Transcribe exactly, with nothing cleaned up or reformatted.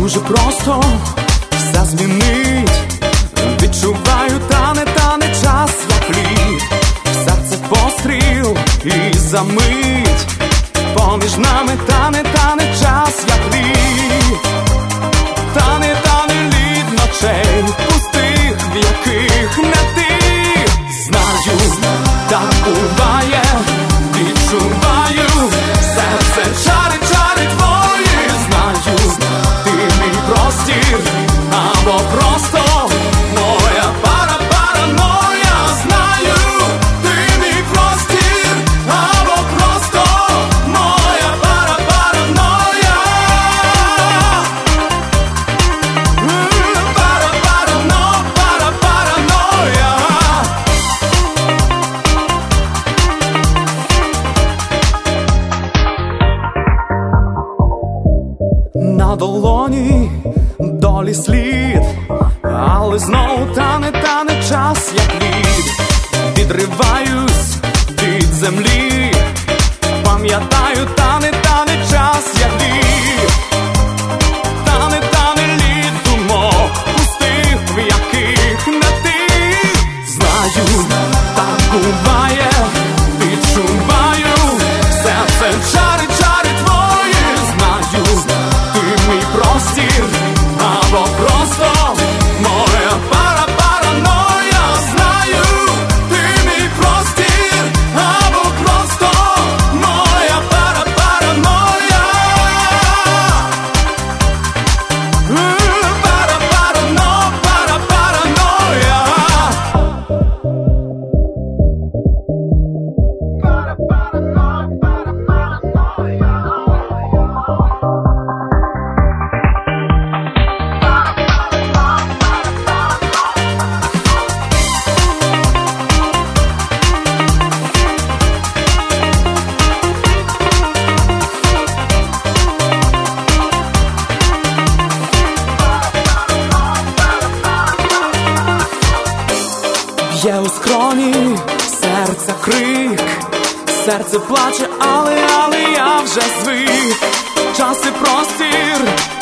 дуже просто все змінить. Відчуваю, тане, тане час, як лід. Серце постріл і замить. Поміж нами тане, тане час, як лід. Тане, тане лід ночей пустих, в яких не ти. Знаю, так буває, відчуваю, серце чарить, чарить твої. Знаю, ти мій простір, або просто моя пара-параноя. Знаю, ти мій простір, або просто моя пара-параноя. Пара-парано, пара-параноя. На долоні долі слід, але знову тане, тане час, як лід. Відриваюсь від землі, пам'ятаю, тане, тане час, як лід. Тане, тане лід думок пустих, в яких не ти. Знаю, так буває, відчуваю, серце чарить, чарить твої. Знаю, ти мій простір, або просто моя пара-параноя. Знаю, ти мій простір, або просто моя пара-параноя. Пара-парано, пара-параноя. Є у скроні серця крик, серце плаче, але, але я вже звик. Час і простір